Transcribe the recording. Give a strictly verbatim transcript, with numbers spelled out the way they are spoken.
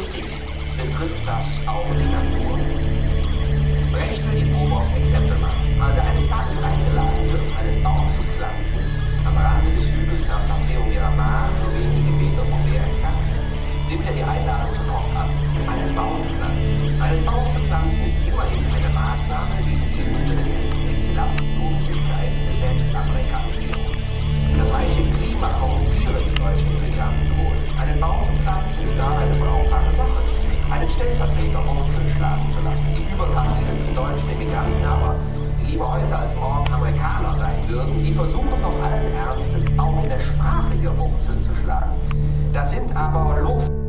Politik betrifft das auch die Natur. Brecht will die Probe aufs Exempel machen. Als er eines Tages eingeladen wird, einen Baum zu pflanzen, am Rande des Hügels am Paseo Miramar, nur wenige Meter vom Meer entfernt, nimmt er die Einladung sofort an. Einen Baum pflanzen. Einen Baum zu pflanzen ist immerhin eine Maßnahme gegen die unter den Exilanten um sich greifende Selbstamerikanisierung. Das reiche Klima korrumpiere die deutschen Immigranten wohl. Einen Baum zu pflanzen ist da eine brauchbare Sache. Einen Stellvertreter Wurzeln schlagen zu lassen. Die überkandidierten deutschen Immigranten aber, die lieber heute als morgen Amerikaner sein würden, die versuchen doch allen Ernstes auch in der Sprache ihr Wurzeln zu schlagen. Das sind aber Luft.